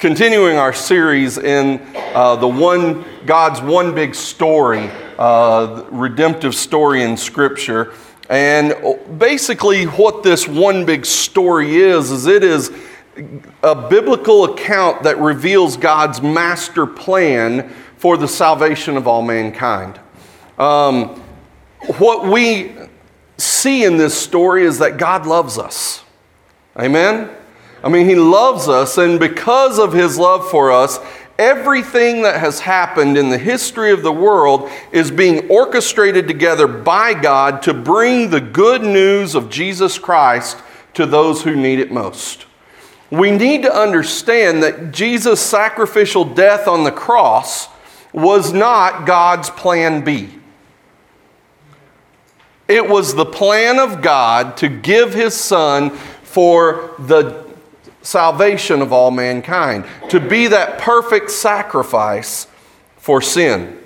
continuing our series in God's one big story, redemptive story in Scripture. And basically what this one big story is it is a biblical account that reveals God's master plan for the salvation of all mankind. What we see in this story is that God loves us. Amen? I mean, He loves us, and because of His love for us, everything that has happened in the history of the world is being orchestrated together by God to bring the good news of Jesus Christ to those who need it most. We need to understand that Jesus' sacrificial death on the cross was not God's plan B. It was the plan of God to give His Son for the salvation of all mankind, to be that perfect sacrifice for sin.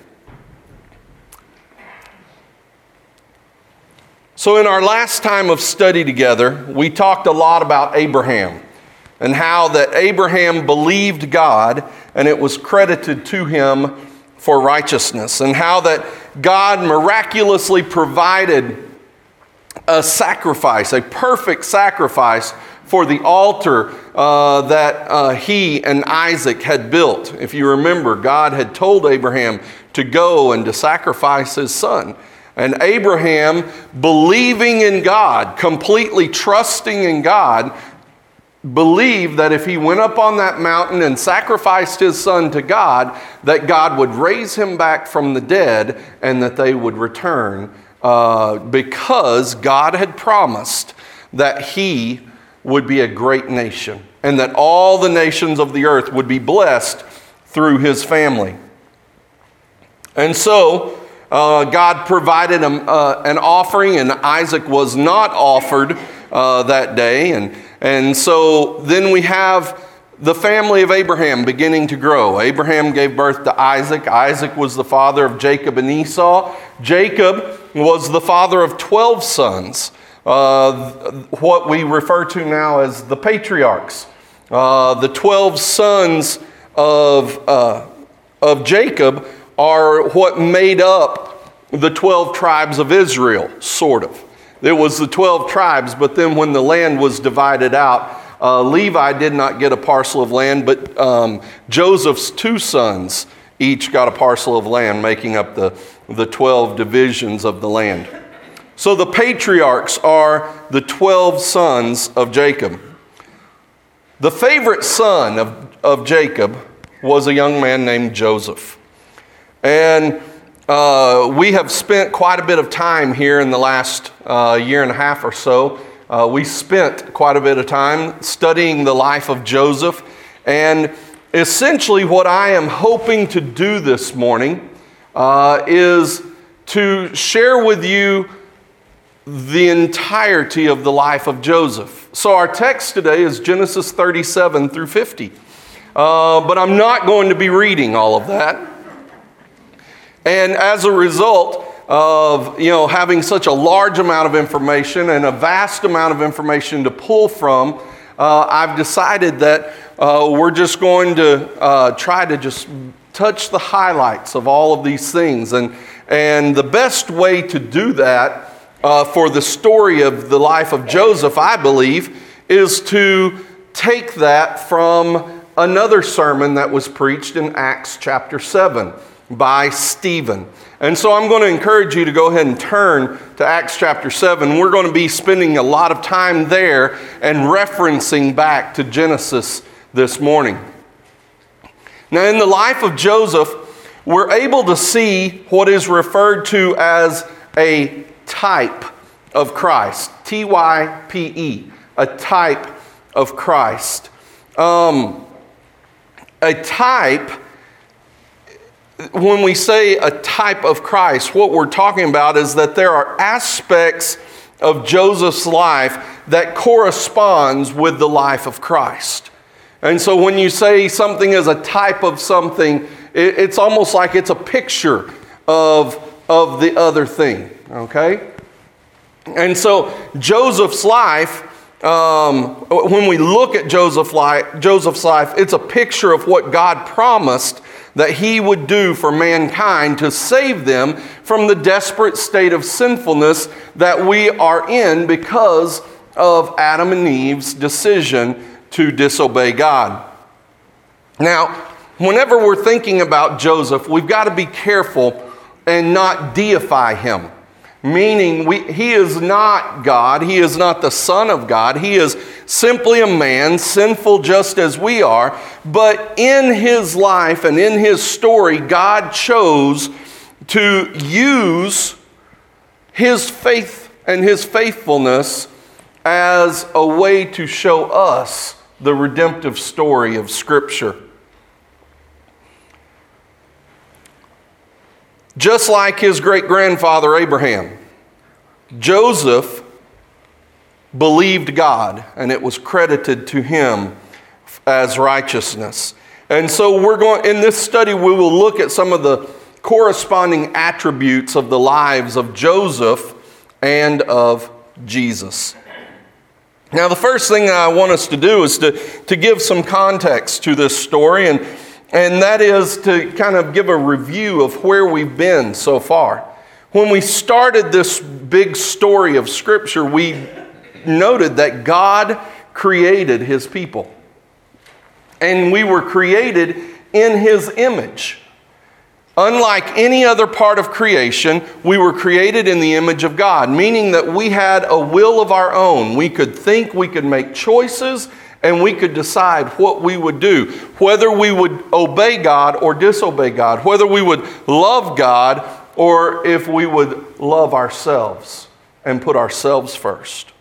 So in our last time of study together, we talked a lot about Abraham and how that Abraham believed God and it was credited to him for righteousness, and how that God miraculously provided a sacrifice, a perfect sacrifice for the altar that he and Isaac had built. If you remember, God had told Abraham to go and to sacrifice his son. And Abraham, believing in God, completely trusting in God, believed that if he went up on that mountain and sacrificed his son to God, that God would raise him back from the dead and that they would return because God had promised that he would be a great nation and that all the nations of the earth would be blessed through his family. And so God provided an offering, and Isaac was not offered that day. And so then we have the family of Abraham beginning to grow. Abraham gave birth to Isaac. Isaac was the father of Jacob and Esau. Jacob was the father of 12 sons, what we refer to now as the patriarchs. The 12 sons of Jacob are what made up the 12 tribes of Israel, sort of. There was the 12 tribes, but then when the land was divided out, Levi did not get a parcel of land, but Joseph's 2 sons each got a parcel of land, making up the 12 divisions of the land. So the patriarchs are the 12 sons of Jacob. The favorite son of Jacob was a young man named Joseph. And we have spent quite a bit of time here in the last year and a half or so. We spent quite a bit of time studying the life of Joseph. And essentially what I am hoping to do this morning is to share with you the entirety of the life of Joseph. So our text today is Genesis 37 through 50. But I'm not going to be reading all of that. And as a result of having such a large amount of information and a vast amount of information to pull from, I've decided that we're just going to try to just touch the highlights of all of these things. And the best way to do that for the story of the life of Joseph, I believe, is to take that from another sermon that was preached in Acts chapter 7 by Stephen. And so I'm going to encourage you to go ahead and turn to Acts chapter 7. We're going to be spending a lot of time there and referencing back to Genesis this morning. Now, in the life of Joseph, we're able to see what is referred to as a type of Christ. T-Y-P-E, a type of Christ. A type, when we say a type of Christ, what we're talking about is that there are aspects of Joseph's life that corresponds with the life of Christ. And so when you say something is a type of something, it's almost like it's a picture of the other thing, okay? And so Joseph's life when we look at Joseph's life, it's a picture of what God promised that he would do for mankind to save them from the desperate state of sinfulness that we are in because of Adam and Eve's decision to disobey God. Now, whenever we're thinking about Joseph, we've got to be careful and not deify him. Meaning, he is not God. He is not the Son of God. He is simply a man, sinful just as we are. But in his life and in his story, God chose to use his faith and his faithfulness as a way to show us the redemptive story of Scripture. Just like his great-grandfather Abraham, Joseph believed God, and it was credited to him as righteousness. And so in this study, we will look at some of the corresponding attributes of the lives of Joseph and of Jesus. Now, the first thing I want us to do is to give some context to this story, and that is to kind of give a review of where we've been so far. When we started this big story of Scripture, we noted that God created his people. And we were created in his image. Unlike any other part of creation, we were created in the image of God, meaning that we had a will of our own. We could think, we could make choices, and we could decide what we would do, whether we would obey God or disobey God, whether we would love God or if we would love ourselves and put ourselves first.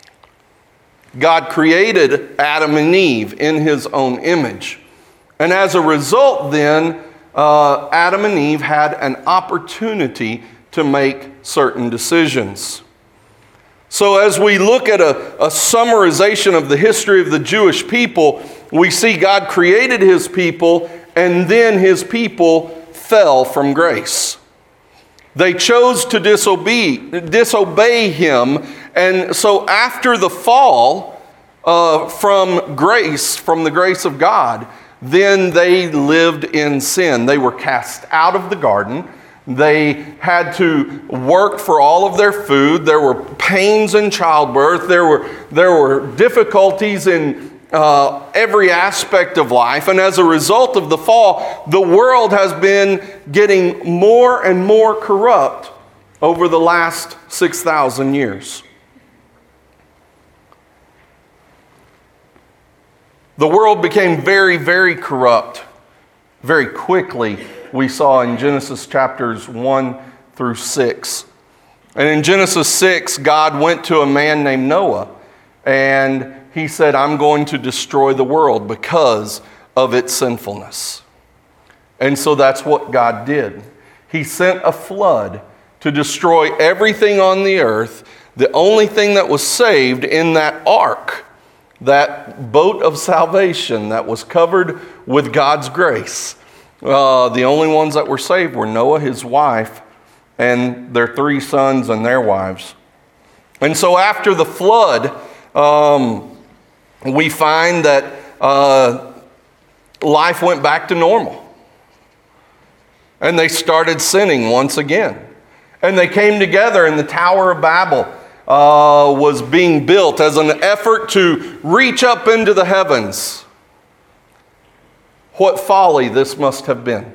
God created Adam and Eve in his own image. And as a result then, Adam and Eve had an opportunity to make certain decisions. So as we look at a summarization of the history of the Jewish people, we see God created his people, and then his people fell from grace. They chose to disobey him, and so after the fall from the grace of God, then they lived in sin. They were cast out of the garden. They had to work for all of their food. There were pains in childbirth. There were difficulties in every aspect of life. And as a result of the fall, the world has been getting more and more corrupt over the last 6,000 years. The world became very, very corrupt very quickly. We saw in Genesis chapters 1 through 6. And in Genesis 6, God went to a man named Noah, and he said, I'm going to destroy the world because of its sinfulness. And so that's what God did. He sent a flood to destroy everything on the earth. The only thing that was saved in that ark, that boat of salvation that was covered with God's grace, the only ones that were saved were Noah, his wife, and their 3 sons and their wives. And so after the flood, we find that life went back to normal. And they started sinning once again. And they came together, and the Tower of Babel was being built as an effort to reach up into the heavens. What folly this must have been.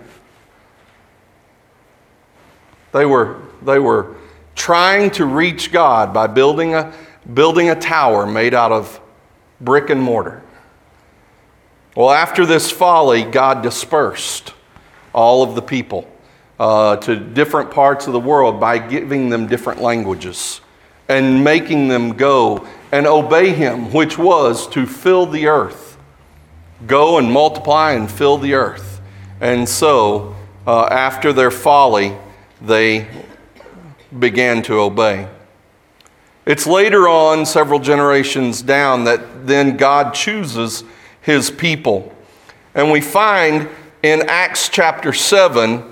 They were trying to reach God by building a tower made out of brick and mortar. Well, after this folly, God dispersed all of the people to different parts of the world by giving them different languages and making them go and obey him, which was to fill the earth. Go and multiply and fill the earth. And so, after their folly, they began to obey. It's later on, several generations down, that then God chooses his people. And we find in Acts chapter 7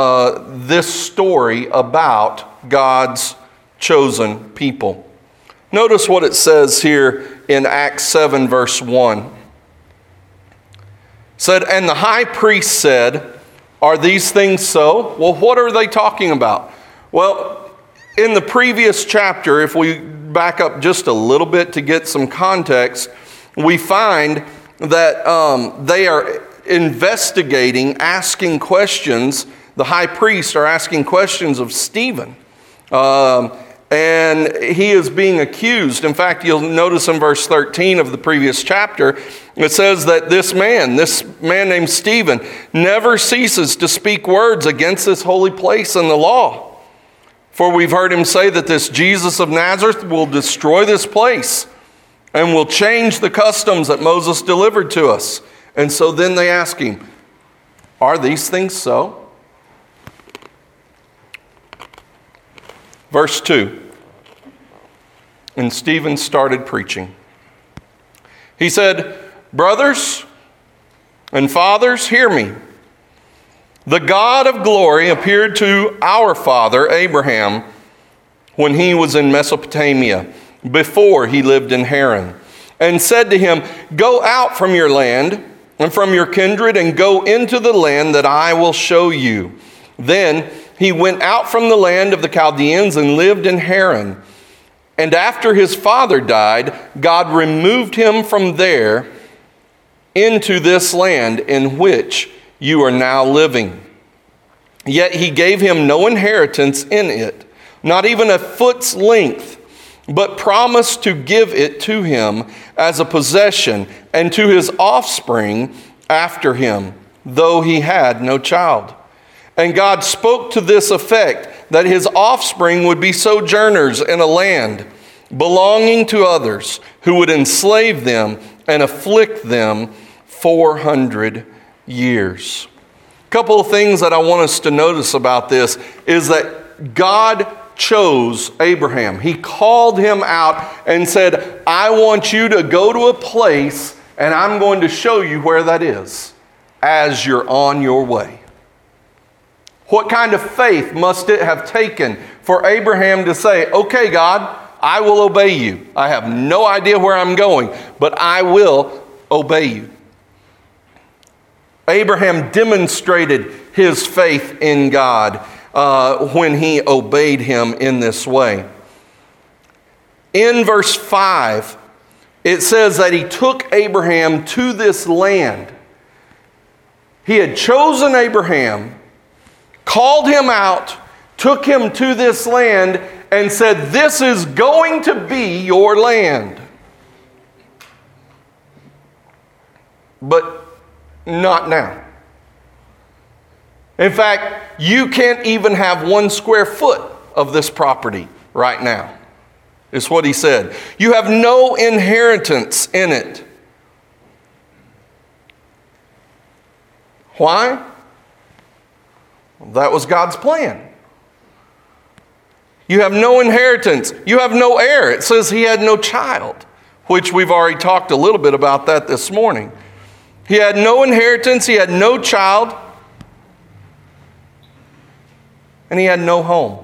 this story about God's chosen people. Notice what it says here in Acts 7, verse 1. It said, and the high priest said, are these things so? Well, what are they talking about? Well, in the previous chapter, if we back up just a little bit to get some context, we find that they are investigating, asking questions. The high priests are asking questions of Stephen. And he is being accused. In fact, you'll notice in verse 13 of the previous chapter, it says that this man named Stephen, never ceases to speak words against this holy place and the law. For we've heard him say that this Jesus of Nazareth will destroy this place and will change the customs that Moses delivered to us. And so then they ask him, are these things so? Verse 2, and Stephen started preaching. He said, brothers and fathers, hear me. The God of glory appeared to our father Abraham when he was in Mesopotamia, before he lived in Haran, and said to him, go out from your land and from your kindred and go into the land that I will show you. Then he went out from the land of the Chaldeans and lived in Haran. And after his father died, God removed him from there into this land in which you are now living. Yet he gave him no inheritance in it, not even a foot's length, but promised to give it to him as a possession and to his offspring after him, though he had no child. And God spoke to this effect, that his offspring would be sojourners in a land belonging to others, who would enslave them and afflict them 400 years. A couple of things that I want us to notice about this is that God chose Abraham. He called him out and said, I want you to go to a place and I'm going to show you where that is as you're on your way. What kind of faith must it have taken for Abraham to say, okay, God, I will obey you. I have no idea where I'm going, but I will obey you. Abraham demonstrated his faith in God when he obeyed him in this way. In verse 5, it says that he took Abraham to this land. He had chosen Abraham, called him out, took him to this land, and said, this is going to be your land. But not now. In fact, you can't even have 1 square foot of this property right now, is what he said. You have no inheritance in it. Why? That was God's plan. You have no inheritance. You have no heir. It says he had no child, which we've already talked a little bit about that this morning. He had no inheritance. He had no child. And he had no home.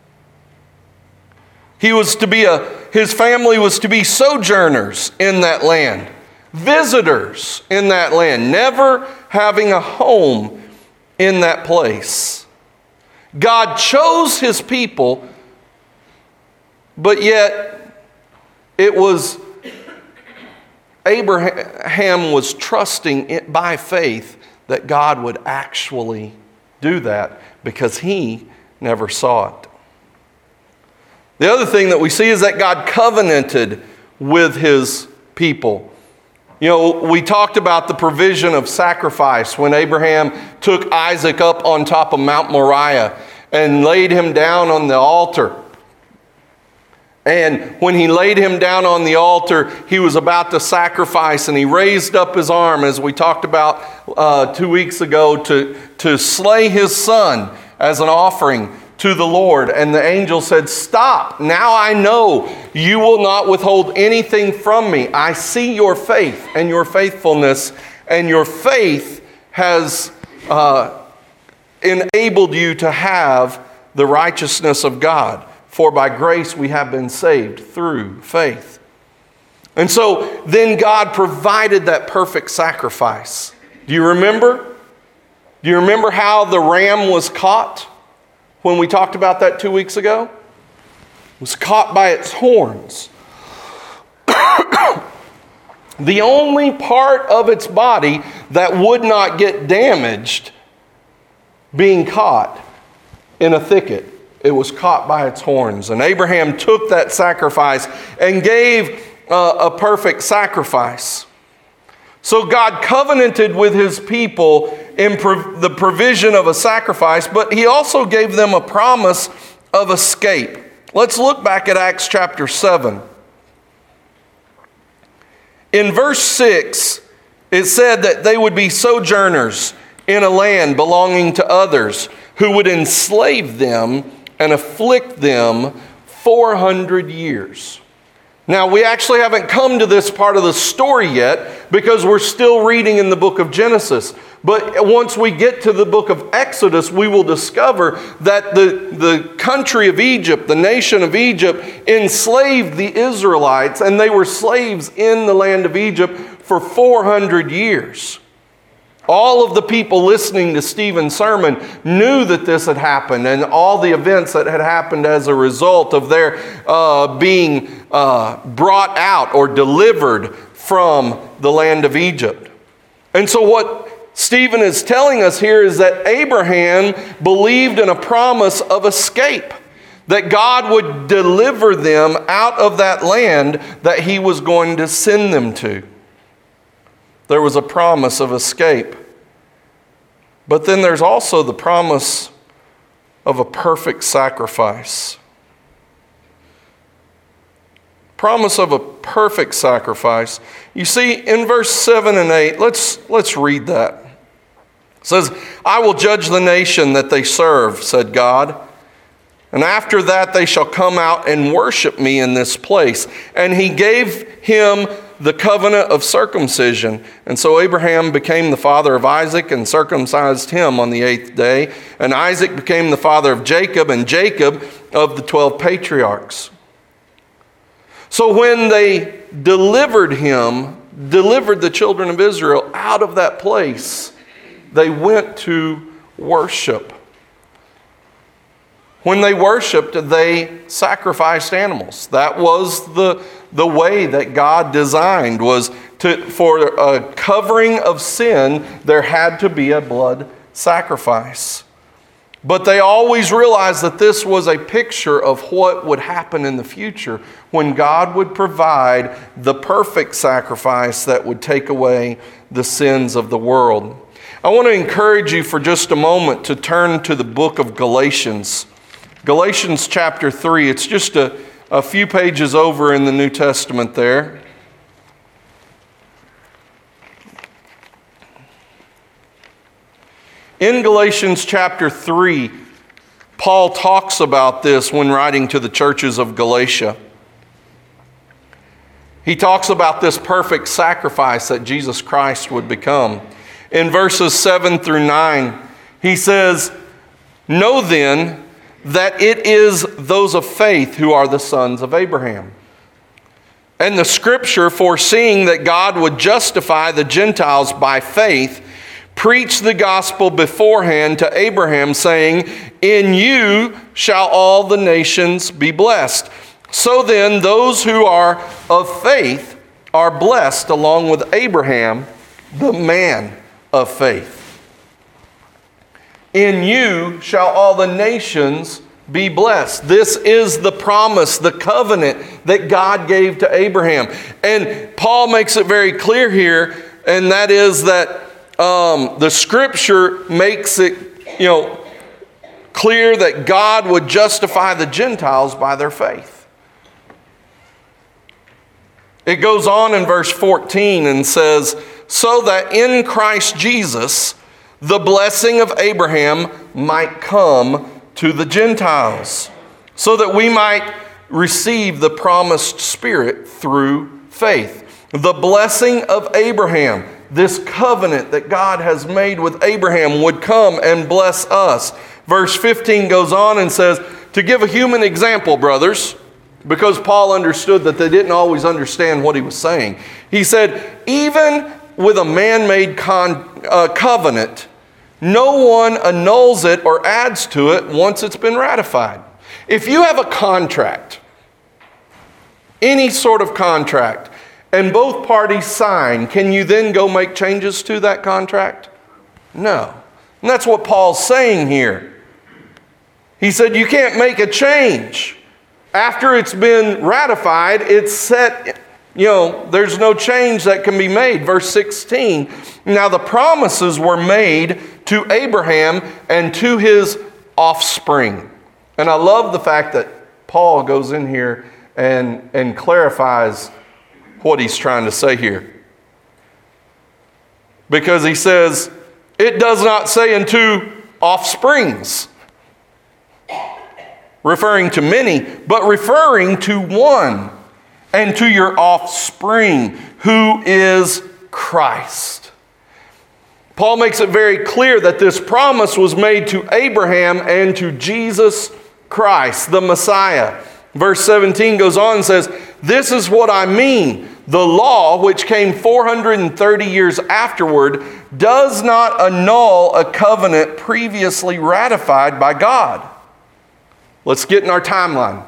His family was to be sojourners in that land, visitors in that land, never having a home in that place. God chose his people, but yet it was Abraham was trusting it by faith that God would actually do that because he never saw it. The other thing that we see is that God covenanted with his people. You know, we talked about the provision of sacrifice when Abraham took Isaac up on top of Mount Moriah and laid him down on the altar. And when he laid him down on the altar, he was about to sacrifice, and he raised up his arm, as we talked about 2 weeks ago, to slay his son as an offering to the Lord. And the angel said, stop, now I know you will not withhold anything from me. I see your faith and your faithfulness, and your faith has enabled you to have the righteousness of God. For by grace we have been saved through faith. And so then God provided that perfect sacrifice. Do you remember? Do you remember how the ram was caught when we talked about that 2 weeks ago? It was caught by its horns. The only part of its body that would not get damaged being caught in a thicket. It was caught by its horns. And Abraham took that sacrifice and gave a perfect sacrifice. So God covenanted with his people in the provision of a sacrifice, but he also gave them a promise of escape. Let's look back at Acts chapter 7. In verse 6, it said that they would be sojourners in a land belonging to others who would enslave them and afflict them 400 years. Now, we actually haven't come to this part of the story yet because we're still reading in the book of Genesis. But once we get to the book of Exodus, we will discover that the country of Egypt, the nation of Egypt, enslaved the Israelites, and they were slaves in the land of Egypt for 400 years. All of the people listening to Stephen's sermon knew that this had happened and all the events that had happened as a result of their being brought out or delivered from the land of Egypt. And so what Stephen is telling us here is that Abraham believed in a promise of escape, that God would deliver them out of that land that he was going to send them to. There was a promise of escape. But then there's also the promise of a perfect sacrifice. Promise of a perfect sacrifice. You see, in verse 7 and 8, let's read that. It says, I will judge the nation that they serve, said God. And after that they shall come out and worship me in this place. And he gave him the covenant of circumcision. And so Abraham became the father of Isaac and circumcised him on the 8th day. And Isaac became the father of Jacob, and Jacob of the 12 patriarchs. So when they delivered the children of Israel out of that place, they went to worship. When they worshiped, they sacrificed animals. That was the way that God designed, was for a covering of sin, there had to be a blood sacrifice. But they always realized that this was a picture of what would happen in the future when God would provide the perfect sacrifice that would take away the sins of the world. I want to encourage you for just a moment to turn to the book of Galatians. Galatians chapter 3, it's just a few pages over in the New Testament there. In Galatians chapter 3, Paul talks about this when writing to the churches of Galatia. He talks about this perfect sacrifice that Jesus Christ would become. In verses 7 through 9, he says, Know then that it is those of faith who are the sons of Abraham. And the scripture, foreseeing that God would justify the Gentiles by faith, preached the gospel beforehand to Abraham, saying, In you shall all the nations be blessed. So then, those who are of faith are blessed along with Abraham, the man of faith. In you shall all the nations be blessed. This is the promise, the covenant that God gave to Abraham. And Paul makes it very clear here, and that is that the scripture makes it, clear that God would justify the Gentiles by their faith. It goes on in verse 14 and says, So that in Christ Jesus the blessing of Abraham might come to the Gentiles, so that we might receive the promised Spirit through faith. The blessing of Abraham, this covenant that God has made with Abraham, would come and bless us. Verse 15 goes on and says, To give a human example, brothers, because Paul understood that they didn't always understand what he was saying. He said, even with a man-made covenant, no one annuls it or adds to it once it's been ratified. If you have a contract, any sort of contract, and both parties sign, can you then go make changes to that contract? No. And that's what Paul's saying here. He said you can't make a change. After it's been ratified, it's set, there's no change that can be made. Verse 16, now the promises were made to Abraham and to his offspring. And I love the fact that Paul goes in here and clarifies what he's trying to say here. Because he says, it does not say unto offsprings, referring to many, but referring to one, and to your offspring, who is Christ. Paul makes it very clear that this promise was made to Abraham and to Jesus Christ, the Messiah. Verse 17 goes on and says, this is what I mean. The law, which came 430 years afterward, does not annul a covenant previously ratified by God. Let's get in our timeline.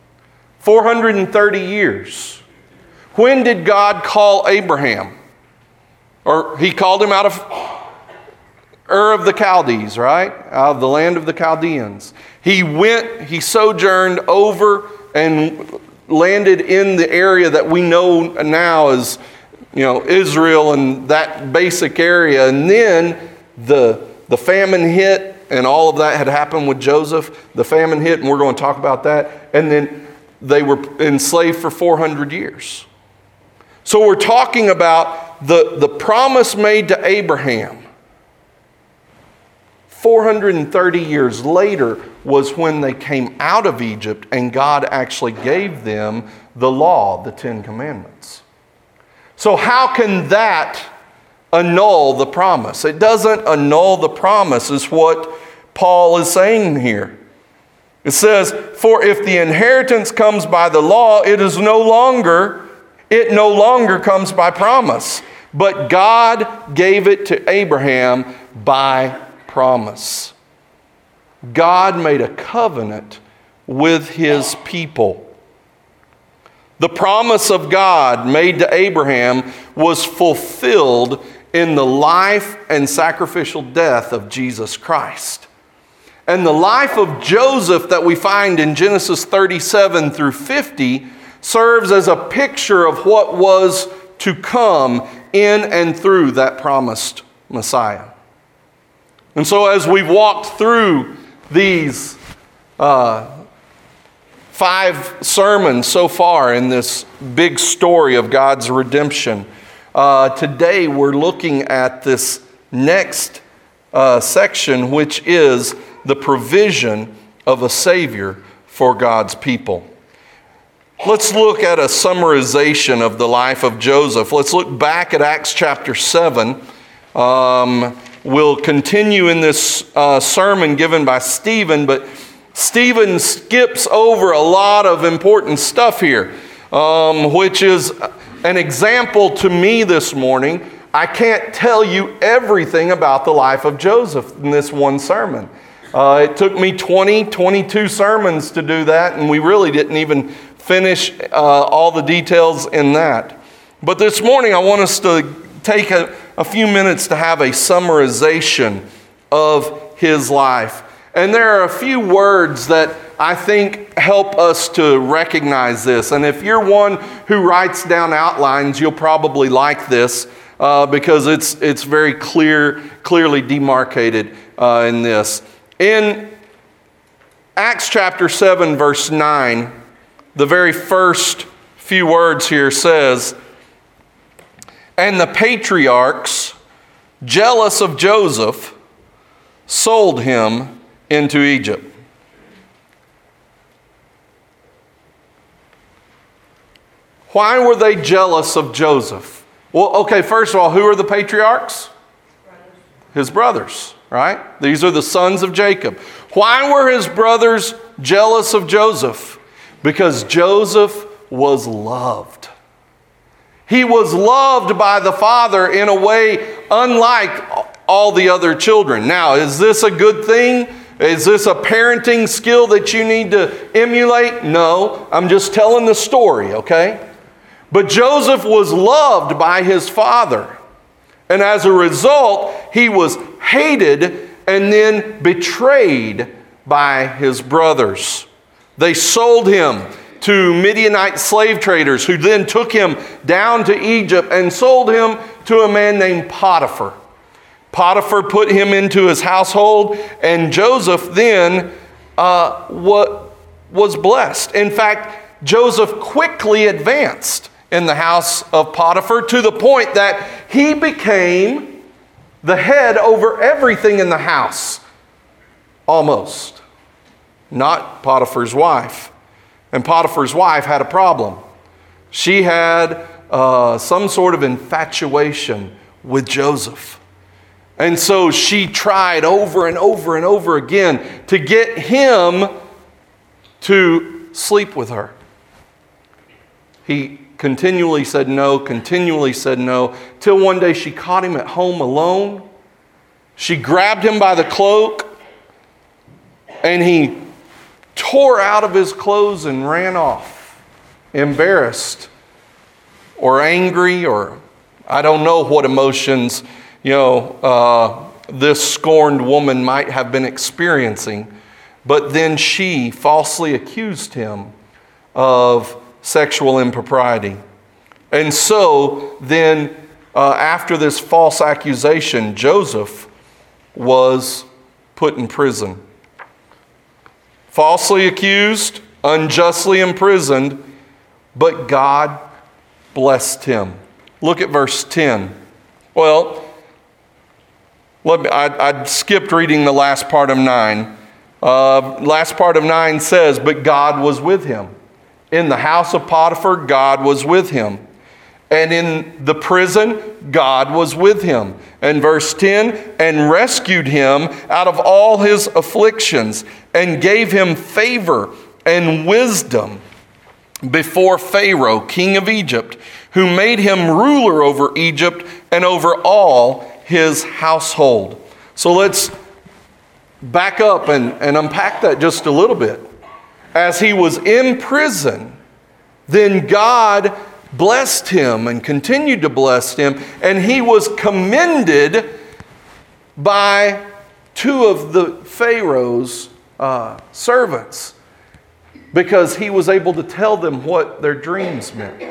430 years. When did God call Abraham? Or he called him out of Ur of the Chaldees, right? Out of the land of the Chaldeans. He sojourned over and landed in the area that we know now as, Israel and that basic area. And then the famine hit, and all of that had happened with Joseph. The famine hit, and we're going to talk about that. And then they were enslaved for 400 years. So we're talking about the promise made to Abraham. 430 years later was when they came out of Egypt and God actually gave them the law, the Ten Commandments. So how can that annul the promise? It doesn't annul the promise, is what Paul is saying here. It says, for if the inheritance comes by the law, it no longer comes by promise. But God gave it to Abraham by promise. God made a covenant with his people. The promise of God made to Abraham was fulfilled in the life and sacrificial death of Jesus Christ. And the life of Joseph that we find in Genesis 37 through 50 serves as a picture of what was to come in and through that promised Messiah. And so as we've walked through these 5 sermons so far in this big story of God's redemption, today we're looking at this next section, which is the provision of a Savior for God's people. Let's look at a summarization of the life of Joseph. Let's look back at Acts chapter 7. We'll continue in this sermon given by Stephen, but Stephen skips over a lot of important stuff here, which is an example to me this morning. I can't tell you everything about the life of Joseph in this one sermon. It took me 22 sermons to do that, and we really didn't even finish all the details in that. But this morning I want us to take a few minutes to have a summarization of his life. And there are a few words that I think help us to recognize this. And if you're one who writes down outlines, you'll probably like this because it's very clearly demarcated in this. In Acts chapter 7, verse 9, the very first few words here says, and the patriarchs, jealous of Joseph, sold him into Egypt. Why were they jealous of Joseph? Well, okay, first of all, who are the patriarchs? His brothers, right? These are the sons of Jacob. Why were his brothers jealous of Joseph? Because Joseph was loved. He was loved by the father in a way unlike all the other children. Now, is this a good thing? Is this a parenting skill that you need to emulate? No, I'm just telling the story, okay? But Joseph was loved by his father. And as a result, he was hated and then betrayed by his brothers. They sold him to Midianite slave traders who then took him down to Egypt and sold him to a man named Potiphar. Potiphar put him into his household, and Joseph then was blessed. In fact, Joseph quickly advanced in the house of Potiphar to the point that he became the head over everything in the house. Almost. Not Potiphar's wife. And Potiphar's wife had a problem. She had some sort of infatuation with Joseph. And so she tried over and over and over again to get him to sleep with her. He continually said no, till one day she caught him at home alone. She grabbed him by the cloak, and he tore out of his clothes and ran off, embarrassed or angry, or I don't know what emotions this scorned woman might have been experiencing. But then she falsely accused him of sexual impropriety. And so then after this false accusation, Joseph was put in prison. Falsely accused, unjustly imprisoned, but God blessed him. Look at verse 10. Well, I skipped reading the last part of 9. Last part of 9 says, but God was with him. In the house of Potiphar, God was with him. And in the prison, God was with him. And verse 10, and rescued him out of all his afflictions, and gave him favor and wisdom before Pharaoh, king of Egypt, who made him ruler over Egypt and over all his household. So let's back up and unpack that just a little bit. As he was in prison, then God blessed him and continued to bless him, and he was commended by two of the Pharaoh's servants because he was able to tell them what their dreams meant.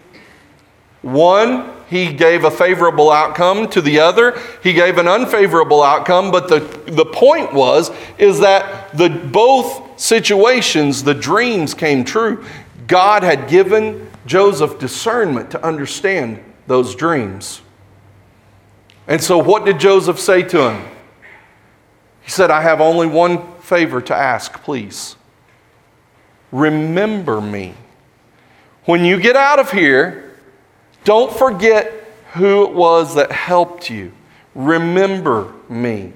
One, he gave a favorable outcome. To the other, he gave an unfavorable outcome. But the point is that both situations, the dreams came true. God had given Joseph discernment to understand those dreams. And so what did Joseph say to him? He said, I have only one favor to ask, please. Remember me. When you get out of here, don't forget who it was that helped you. Remember me.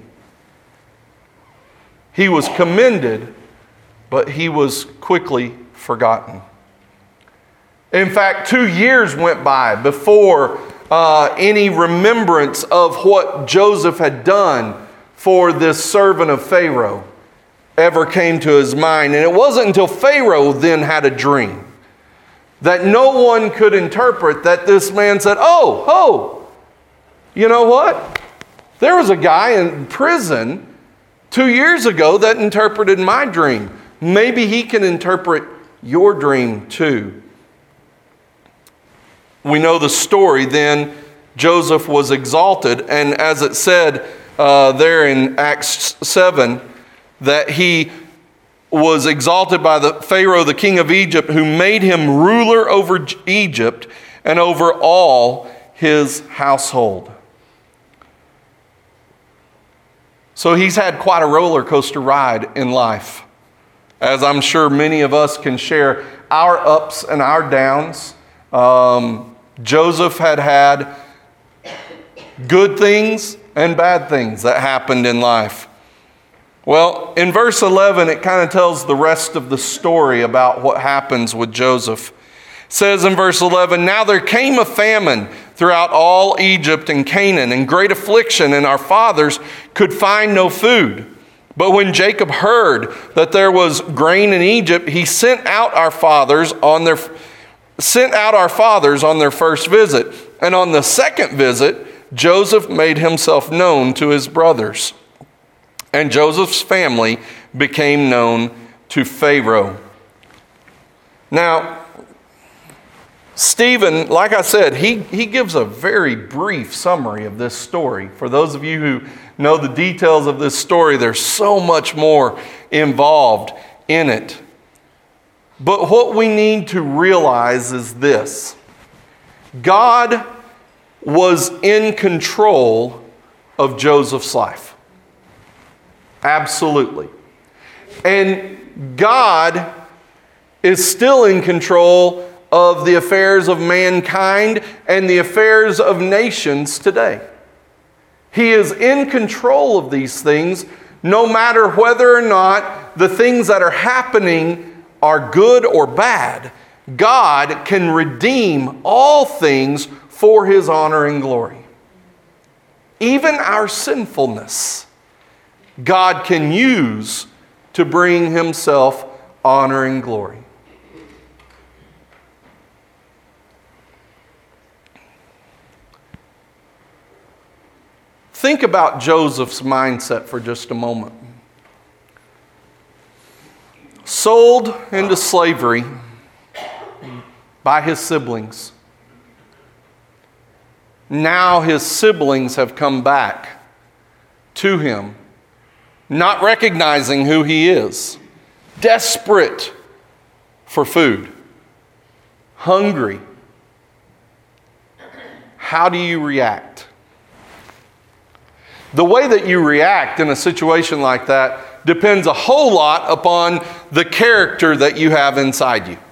He was commended, but he was quickly forgotten. In fact, 2 years went by before any remembrance of what Joseph had done for this servant of Pharaoh ever came to his mind. And it wasn't until Pharaoh then had a dream that no one could interpret, that this man said, you know what? There was a guy in prison 2 years ago that interpreted my dream. Maybe he can interpret your dream too. We know the story. Then Joseph was exalted, and as it said there in Acts 7, that he was exalted by the Pharaoh, the king of Egypt, who made him ruler over Egypt and over all his household. So he's had quite a roller coaster ride in life, as I'm sure many of us can share our ups and our downs. Joseph had good things and bad things that happened in life. Well, in verse 11, it kind of tells the rest of the story about what happens with Joseph. It says in verse 11, "Now there came a famine throughout all Egypt and Canaan, and great affliction, and our fathers could find no food. But when Jacob heard that there was grain in Egypt, he sent out our fathers on their first visit. And on the second visit, Joseph made himself known to his brothers. And Joseph's family became known to Pharaoh." Now, Stephen, like I said, he gives a very brief summary of this story. For those of you who know the details of this story, there's so much more involved in it. But what we need to realize is this: God was in control of Joseph's life. Absolutely. And God is still in control of the affairs of mankind and the affairs of nations today. He is in control of these things, no matter whether or not the things that are happening are good or bad. God can redeem all things for His honor and glory. Even our sinfulness, God can use to bring Himself honor and glory. Think about Joseph's mindset for just a moment. Sold into slavery by his siblings. Now his siblings have come back to him, not recognizing who he is, desperate for food, hungry. How do you react? The way that you react in a situation like that depends a whole lot upon the character that you have inside you.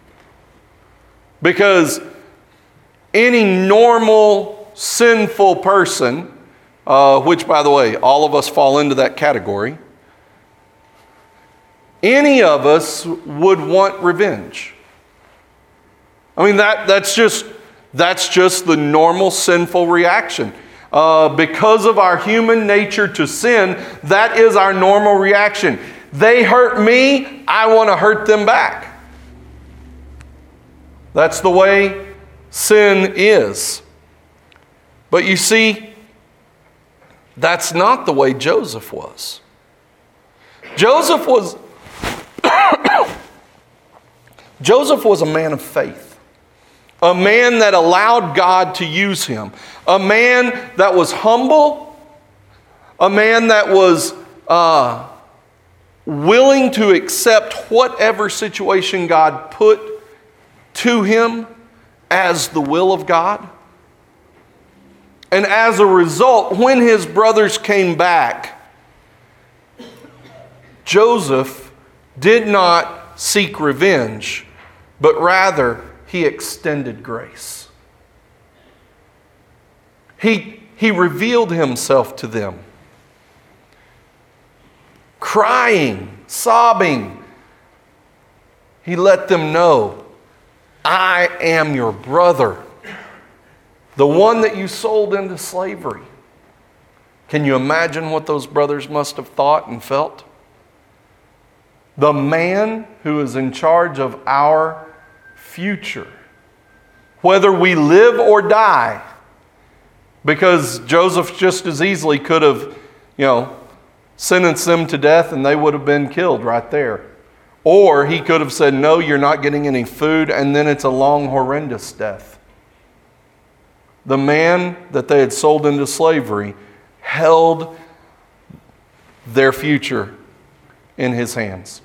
Because any normal, sinful person, which, by the way, all of us fall into that category, any of us would want revenge. I mean, that's just the normal sinful reaction. Because of our human nature to sin, that is our normal reaction. They hurt me, I want to hurt them back. That's the way sin is. But you see, that's not the way Joseph was. Joseph was a man of faith. A man that allowed God to use him. A man that was humble. A man that was willing to accept whatever situation God put to him as the will of God. And as a result, when his brothers came back, Joseph did not seek revenge, but rather he extended grace. He revealed himself to them. Crying, sobbing, he let them know, I am your brother, the one that you sold into slavery. Can you imagine what those brothers must have thought and felt? The man who is in charge of our future, whether we live or die, because Joseph just as easily could have, sentenced them to death and they would have been killed right there. Or he could have said, no, you're not getting any food, and then it's a long, horrendous death. The man that they had sold into slavery held their future in his hands.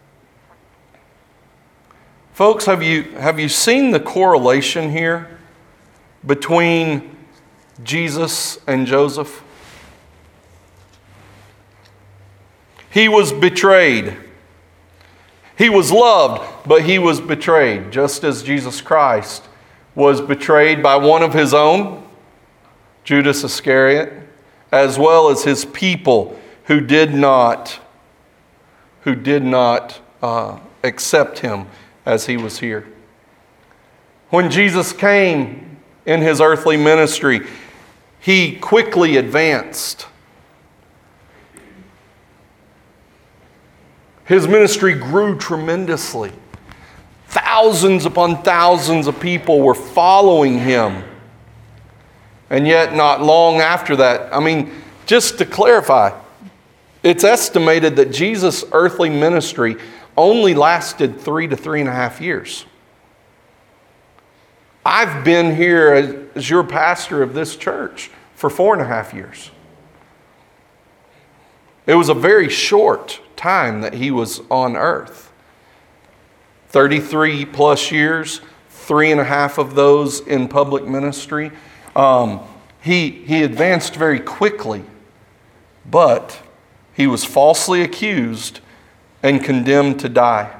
Folks, have you seen the correlation here between Jesus and Joseph? He was betrayed. He was loved, but he was betrayed, just as Jesus Christ was betrayed by one of his own, Judas Iscariot, as well as his people who did not who did not accept him as he was here. When Jesus came in his earthly ministry, he quickly advanced. His ministry grew tremendously. Thousands upon thousands of people were following him. And yet, not long after that, just to clarify, it's estimated that Jesus' earthly ministry only lasted 3 to 3.5 years. I've been here as your pastor of this church for 4.5 years. It was a very short time that he was on earth. 33 plus years, 3.5 of those in public ministry. He advanced very quickly, but he was falsely accused and condemned to die.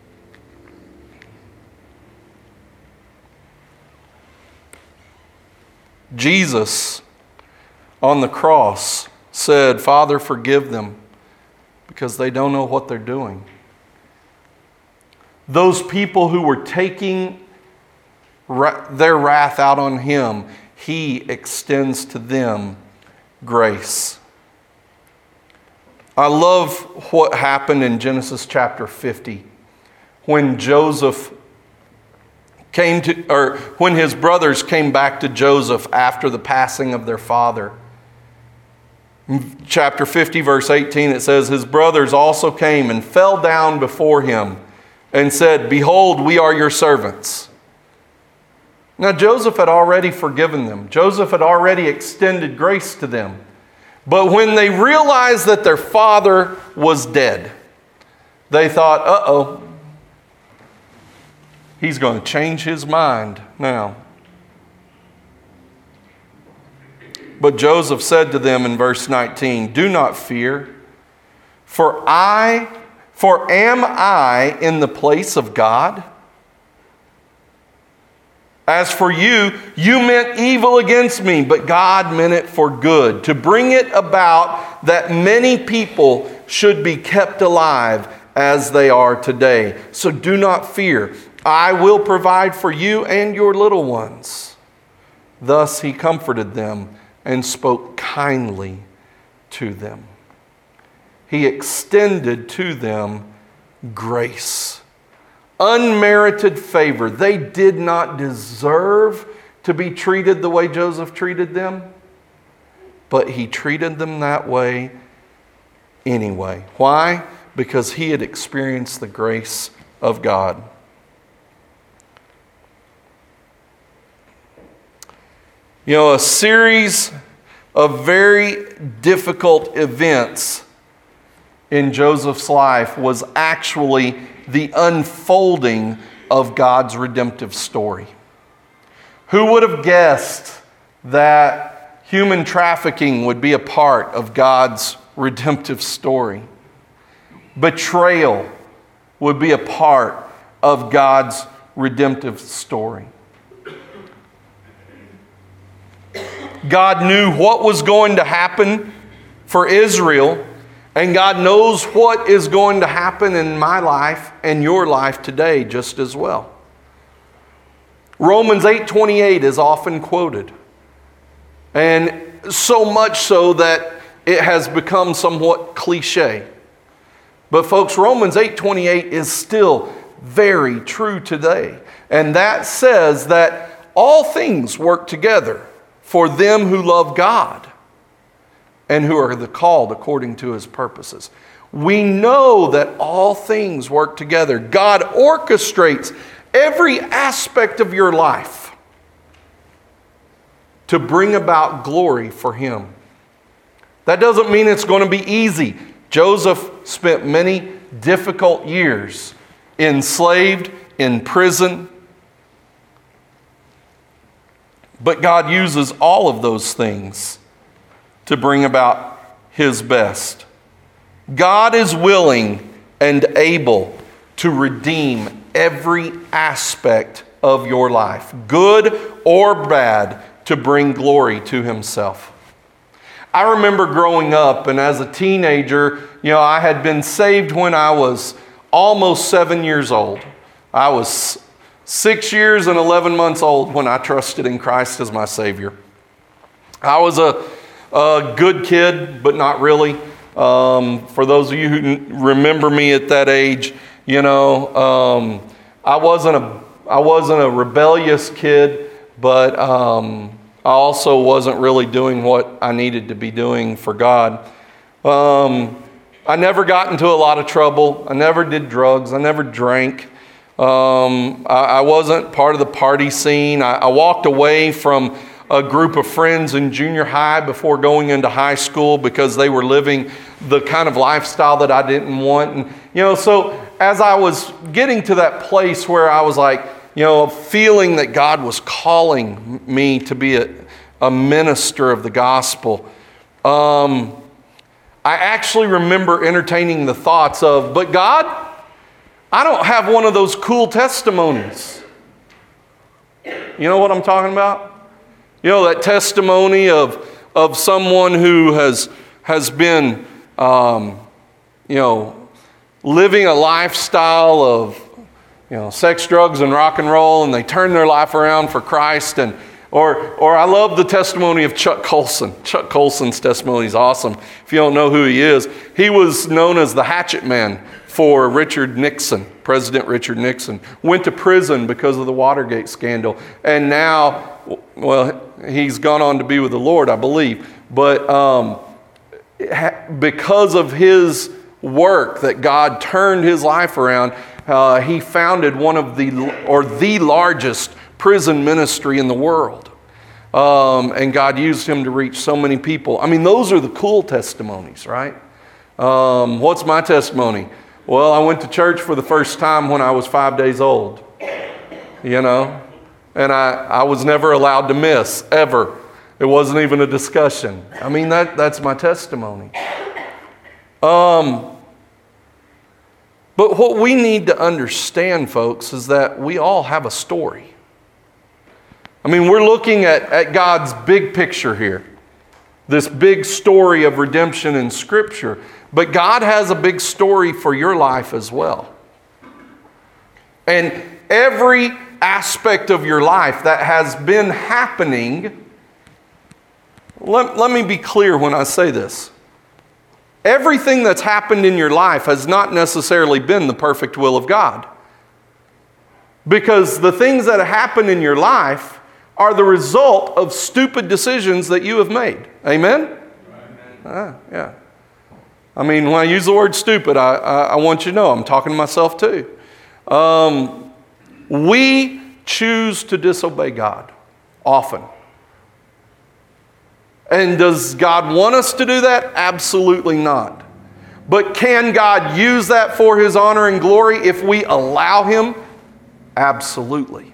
Jesus on the cross said, "Father, forgive them because they don't know what they're doing." Those people who were taking their wrath out on him, he extends to them grace. I love what happened in Genesis chapter 50 when when his brothers came back to Joseph after the passing of their father. In chapter 50, verse 18, it says, "His brothers also came and fell down before him and said, 'Behold, we are your servants.'" Now Joseph had already forgiven them. Joseph had already extended grace to them. But when they realized that their father was dead, they thought, uh-oh, he's going to change his mind now. But Joseph said to them in verse 19, "Do not fear, for am I in the place of God? As for you, you meant evil against me, but God meant it for good, to bring it about that many people should be kept alive as they are today. So do not fear. I will provide for you and your little ones." Thus he comforted them and spoke kindly to them. He extended to them grace, unmerited favor. They did not deserve to be treated the way Joseph treated them, but he treated them that way anyway. Why? Because he had experienced the grace of God. A series of very difficult events in Joseph's life was actually the unfolding of God's redemptive story. Who would have guessed that human trafficking would be a part of God's redemptive story? Betrayal would be a part of God's redemptive story. God knew what was going to happen for Israel, and God knows what is going to happen in my life and your life today just as well. Romans 8:28 is often quoted, and so much so that it has become somewhat cliche. But folks, Romans 8:28 is still very true today, and that says that all things work together for them who love God and who are the called according to his purposes. We know that all things work together. God orchestrates every aspect of your life to bring about glory for him. That doesn't mean it's going to be easy. Joseph spent many difficult years enslaved, in prison. But God uses all of those things to bring about his best. God is willing and able to redeem every aspect of your life, good or bad, to bring glory to himself. I remember growing up, and as a teenager, I had been saved when I was almost 7 years old. I was 6 years and 11 months old when I trusted in Christ as my Savior. I was a good kid, but not really. For those of you who remember me at that age, I wasn't a rebellious kid, but I also wasn't really doing what I needed to be doing for God. I never got into a lot of trouble. I never did drugs. I never drank. I wasn't part of the party scene. I walked away from a group of friends in junior high before going into high school because they were living the kind of lifestyle that I didn't want. And, so as I was getting to that place where I was like, feeling that God was calling me to be a minister of the gospel, I actually remember entertaining the thoughts of, but God, I don't have one of those cool testimonies. You know what I'm talking about? That testimony of someone who has been, living a lifestyle of, sex, drugs, and rock and roll, and they turn their life around for Christ. Or I love the testimony of Chuck Colson. Chuck Colson's testimony is awesome. If you don't know who he is, he was known as the hatchet man for Richard Nixon, President Richard Nixon. Went to prison because of the Watergate scandal. And now, he's gone on to be with the Lord, I believe. But because of his work that God turned his life around, he founded one of the largest prison ministry in the world. And God used him to reach so many people. I mean, those are the cool testimonies, right? What's my testimony? Well, I went to church for the first time when I was 5 days old, and I was never allowed to miss, ever. It wasn't even a discussion. I mean, that's my testimony. But what we need to understand, folks, is that we all have a story. I mean, we're looking at God's big picture here, this big story of redemption in Scripture. But God has a big story for your life as well. And every aspect of your life that has been happening, let me be clear when I say this. Everything that's happened in your life has not necessarily been the perfect will of God. Because the things that have happened in your life are the result of stupid decisions that you have made. Amen? Yeah. I mean, when I use the word stupid, I want you to know I'm talking to myself too. We choose to disobey God often. And does God want us to do that? Absolutely not. But can God use that for His honor and glory if we allow Him? Absolutely.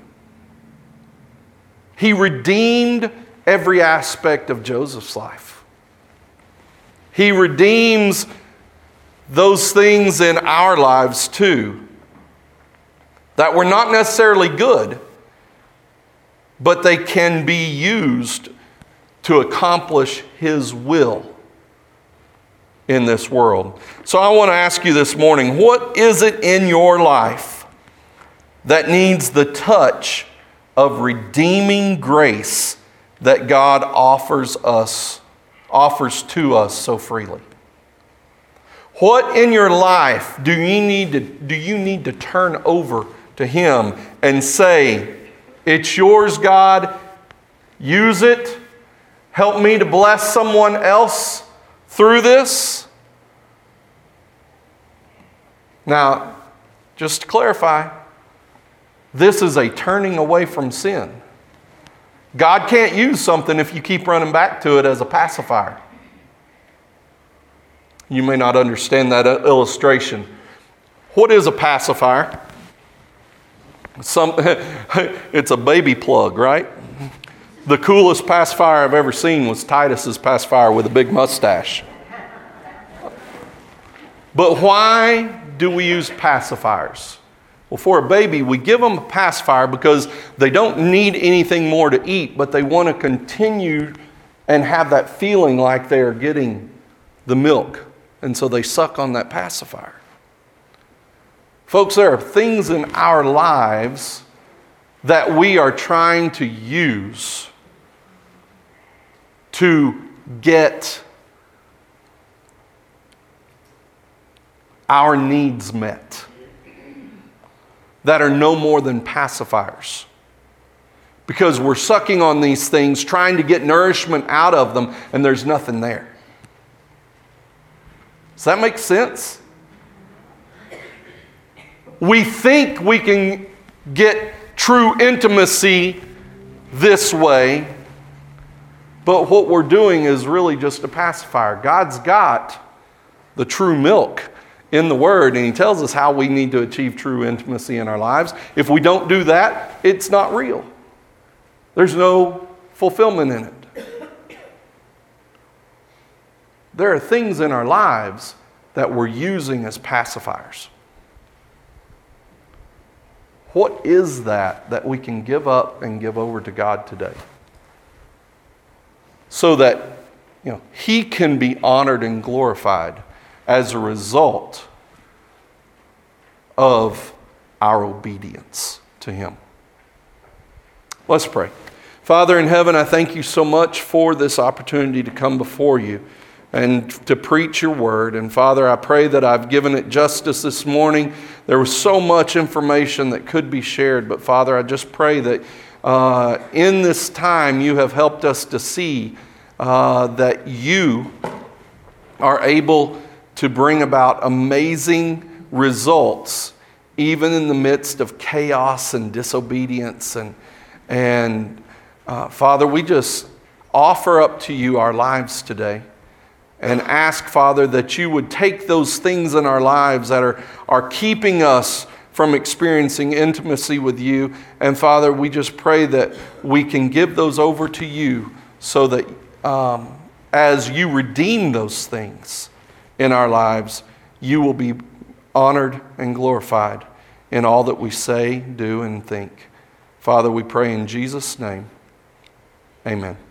He redeemed every aspect of Joseph's life. He redeems those things in our lives too that were not necessarily good, but they can be used to accomplish His will in this world. So I want to ask you this morning, what is it in your life that needs the touch of redeeming grace that God offers to us so freely? What in your life do you need to turn over to Him and say, it's yours, God, use it, help me to bless someone else through this? Now, just to clarify, this is a turning away from sin. God can't use something if you keep running back to it as a pacifier. You may not understand that illustration. What is a pacifier? It's a baby plug, right? The coolest pacifier I've ever seen was Titus's pacifier with a big mustache. But why do we use pacifiers? Well, for a baby, we give them a pacifier because they don't need anything more to eat, but they want to continue and have that feeling like they're getting the milk. And so they suck on that pacifier. Folks, there are things in our lives that we are trying to use to get our needs met that are no more than pacifiers. Because we're sucking on these things, trying to get nourishment out of them, and there's nothing there. Does that make sense? We think we can get true intimacy this way, but what we're doing is really just a pacifier. God's got the true milk in the Word, and He tells us how we need to achieve true intimacy in our lives. If we don't do that, it's not real. There's no fulfillment in it. There are things in our lives that we're using as pacifiers. What is that we can give up and give over to God today? So that He can be honored and glorified as a result of our obedience to Him. Let's pray. Father in heaven, I thank You so much for this opportunity to come before You and to preach Your word. And Father, I pray that I've given it justice this morning. There was so much information that could be shared, but Father, I just pray that in this time You have helped us to see that You are able to bring about amazing results even in the midst of chaos and disobedience. And Father, we just offer up to You our lives today and ask, Father, that You would take those things in our lives that are keeping us from experiencing intimacy with You. And Father, we just pray that we can give those over to You so that as You redeem those things in our lives, You will be honored and glorified in all that we say, do, and think. Father, we pray in Jesus' name. Amen.